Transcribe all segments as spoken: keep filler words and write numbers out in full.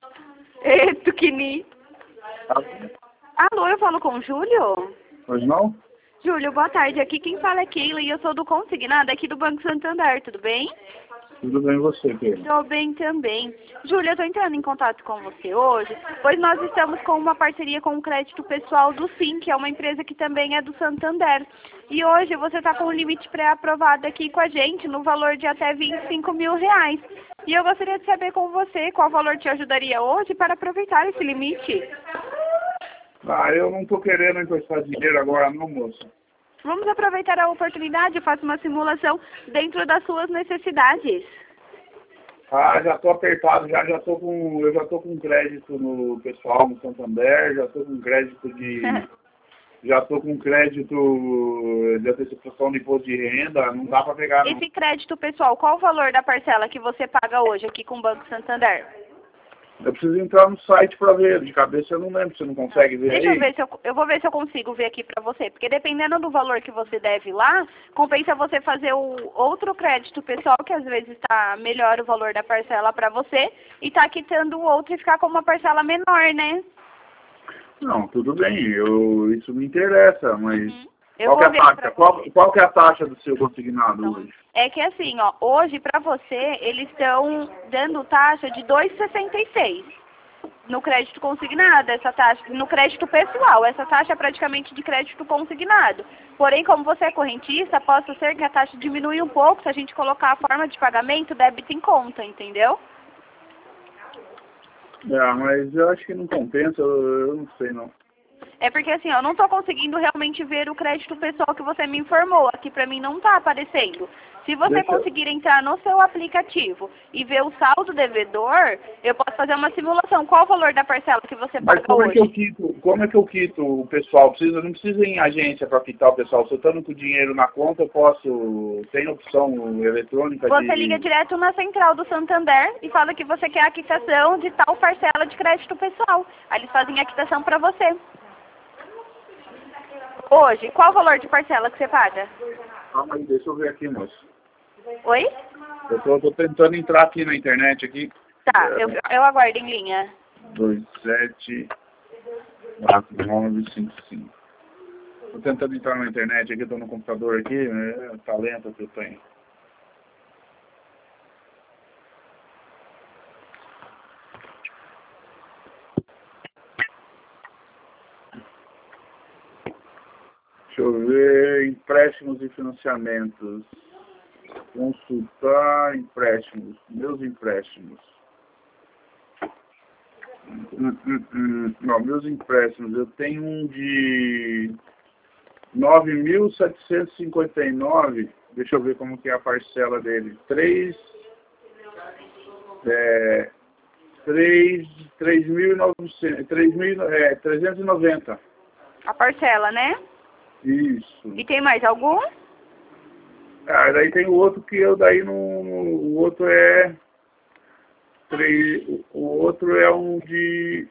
Ê, Tuquini. Tá? Alô, eu falo com o Júlio? Pois não? Júlio, boa tarde. Aqui quem fala é Keila e eu sou do Consignado aqui do Banco Santander, tudo bem? Tudo bem você, Pedro? Estou bem também. Júlia, eu estou entrando em contato com você hoje, pois nós estamos com uma parceria com o Crédito Pessoal do Sim, que é uma empresa que também é do Santander. E hoje você está com um limite pré-aprovado aqui com a gente, no valor de até vinte e cinco mil reais. E eu gostaria de saber com você qual valor te ajudaria hoje para aproveitar esse limite. Ah, eu não estou querendo emprestar dinheiro agora não, moça. Vamos aproveitar a oportunidade, eu faço uma simulação dentro das suas necessidades. Ah, já estou apertado, já já tô com, eu já estou com crédito no pessoal no Santander, já estou com crédito de, já estou com crédito de antecipação de imposto de renda, não dá para pegar não. Esse crédito pessoal, qual o valor da parcela que você paga hoje aqui com o Banco Santander? Eu preciso entrar no site para ver, de cabeça eu não lembro, você não consegue ver Deixa aí? eu ver se eu, eu vou ver se eu consigo ver aqui pra você, porque dependendo do valor que você deve lá, compensa você fazer o outro crédito pessoal, que às vezes está melhor o valor da parcela pra você, e tá quitando o outro e ficar com uma parcela menor, né? Não, tudo bem, eu, isso me interessa, mas Uhum. Eu qual que é vou a ver taxa? pra Qual, você. qual que é a taxa do seu consignado Então, hoje? é que assim, ó, hoje pra você, eles estão dando taxa de dois vírgula sessenta e seis. No crédito consignado, essa taxa, no crédito pessoal, essa taxa é praticamente de crédito consignado. Porém, como você é correntista, possa ser que a taxa diminui um pouco se a gente colocar a forma de pagamento débito em conta, entendeu? É, mas eu acho que não compensa, eu, eu não sei não. É porque assim, eu não estou conseguindo realmente ver o crédito pessoal que você me informou. Aqui pra mim não está aparecendo. Se você Deixa eu- conseguir entrar no seu aplicativo e ver o saldo devedor, eu posso fazer uma simulação. Qual o valor da parcela que você Mas paga como é que eu hoje? quito, como é que eu quito o pessoal? Precisa, não precisa ir em agência para quitar o pessoal. Se eu estando com o dinheiro na conta, eu posso. Tem opção eletrônica Você liga de. direto na central do Santander e fala que você quer a quitação de tal parcela de crédito pessoal. Aí eles fazem a quitação para você. Hoje, qual o valor de parcela que você paga? Calma aí, deixa eu ver aqui, moço. Oi? Eu tô, tô tentando entrar aqui na internet aqui. Tá, eu, eu aguardo em linha. dois sete quatro nove cinco cinco. Tô tentando entrar na internet aqui, tô no computador aqui, é talento que eu tenho. Deixa eu ver, empréstimos e financiamentos. Consultar empréstimos, meus empréstimos. Hum, hum, hum. Não, meus empréstimos, eu tenho um de nove mil setecentos e cinquenta e nove, deixa eu ver como que é a parcela dele. três, é, três, três mil e novecentos, três mil, é, trezentos e noventa. A parcela, né? Isso. E tem mais algum? Ah, daí tem o outro que eu daí não, o outro é três, o outro é um de,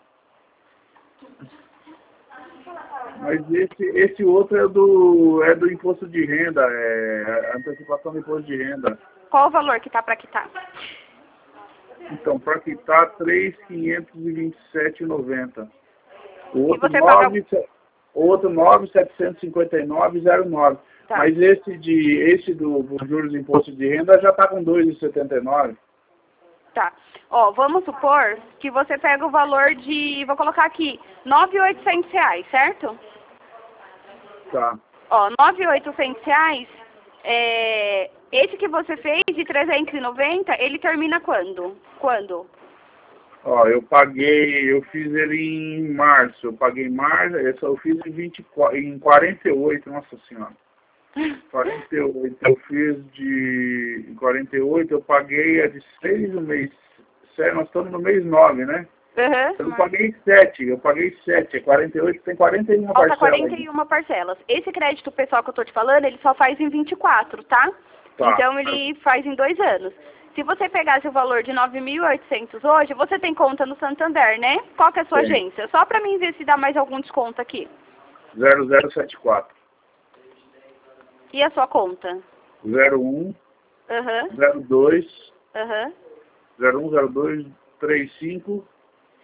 mas esse, esse outro é do, é do imposto de renda, é antecipação do imposto de renda. Qual o valor que tá para quitar? Então, para quitar, três mil quinhentos e vinte e sete reais e noventa centavos. O E outro, você paga... nove, outro nove mil setecentos e cinquenta e nove reais e zero nove. Tá. Mas esse, de, esse do, do juros de imposto de renda já está com dois reais e setenta e nove. Tá. Ó, vamos supor que você pega o valor de... Vou colocar aqui, nove mil e oitocentos reais, certo? Tá. Ó, nove mil e oitocentos reais, é... esse que você fez de trezentos e noventa, ele termina quando? Quando? Ó, eu paguei, eu fiz ele em março, eu paguei em março, esse eu fiz em, vinte e quatro, em quarenta e oito, nossa senhora. quarenta e oito, eu fiz de em quarenta e oito, eu paguei a de seis no mês, nós estamos no mês nove, né? Uhum. Eu paguei sete, eu paguei sete, é quarenta e oito, tem quarenta e uma Falta parcelas. quarenta e uma parcelas. Esse crédito pessoal que eu tô te falando, ele só faz em vinte e quatro, tá? Tá. Então ele faz em dois anos. Se você pegasse o valor de nove mil e oitocentos hoje, você tem conta no Santander, né? Qual que é a sua Tem. agência? Só pra mim ver se dá mais algum desconto aqui. zero zero sete quatro. E a sua conta? zero um, Aham, zero dois, aham. zero um, zero dois, três cinco,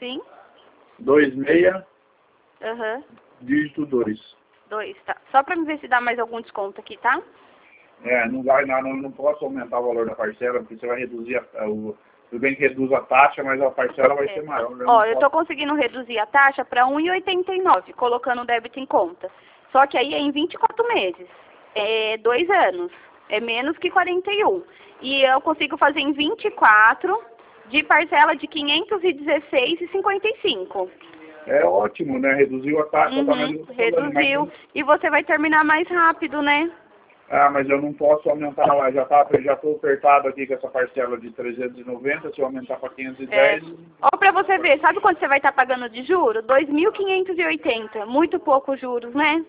Sim? dois seis, Aham. dígito dois. dois, tá. Só pra me ver se dá mais algum desconto aqui, tá? É, não vai, não, não, não posso aumentar o valor da parcela, porque você vai reduzir a, o, tudo bem que reduz a taxa, mas a parcela vai É. ser maior. Eu Ó, não eu posso... tô conseguindo reduzir a taxa para um e oitenta e nove, colocando o débito em conta. Só que aí é em vinte e quatro meses. É dois anos. É menos que quarenta e um. E eu consigo fazer em vinte e quatro, de parcela de quinhentos e dezesseis reais e cinquenta e cinco. É ótimo, né? Reduziu a taxa, Uhum, tá, mas eu tô falando, reduziu. mas... E você vai terminar mais rápido, né? Ah, mas eu não posso aumentar lá, já tá, já tô apertado aqui com essa parcela de trezentos e noventa, se eu aumentar para quinhentos e dez... É. Ó, pra você ver, sabe quanto você vai estar pagando de juros? dois mil quinhentos e oitenta. Muito pouco juros, né?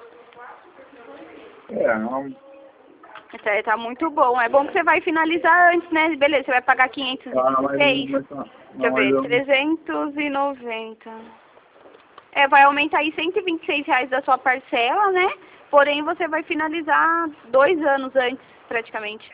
É, não... Tá, tá muito bom. É bom que você vai finalizar antes, né? Beleza, você vai pagar quinhentos e Ah, mas, dezesseis. mas, não, Deixa eu mas ver, eu... trezentos e noventa. É, vai aumentar aí cento e vinte e seis reais da sua parcela, né? Porém, você vai finalizar dois anos antes, praticamente.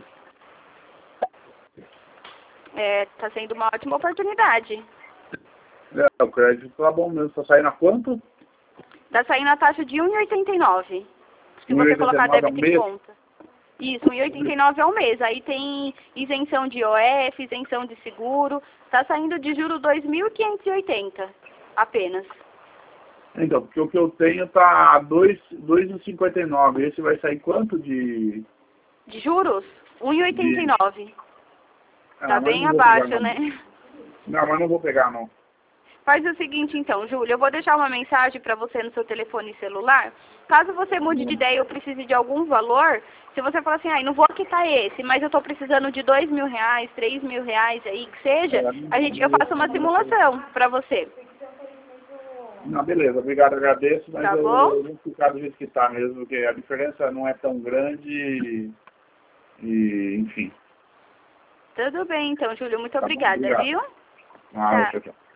É, tá sendo uma ótima oportunidade. É, o crédito tá bom mesmo, tá saindo a quanto? Tá saindo a taxa de um e oitenta e nove. Se você colocar débito em conta. Isso, um e oitenta e nove ao mês. Aí tem isenção de I O F, isenção de seguro. Tá saindo de juro dois mil quinhentos e oitenta apenas. Então, porque o que eu tenho tá dois e cinquenta e nove. Esse vai sair quanto de... De juros? um e oitenta e nove. Ah, Tá mas bem não vou abaixo, pegar, não. né? Não, mas não vou pegar, não. Faz o seguinte então, Júlia, eu vou deixar uma mensagem para você no seu telefone celular. Caso você mude de ideia ou precise de algum valor, se você falar assim, ai, não vou quitar esse, mas eu estou precisando de dois mil reais, três mil reais aí, que seja, a gente, eu faço uma simulação para você. Não, beleza, obrigado, agradeço, mas Tá eu, bom? eu vou ficar do jeito que tá mesmo, porque a diferença não é tão grande e, e enfim. Tudo bem então, Júlia, muito Tá bom, obrigada, obrigado. viu? Ah, Tá. tchau, tchau.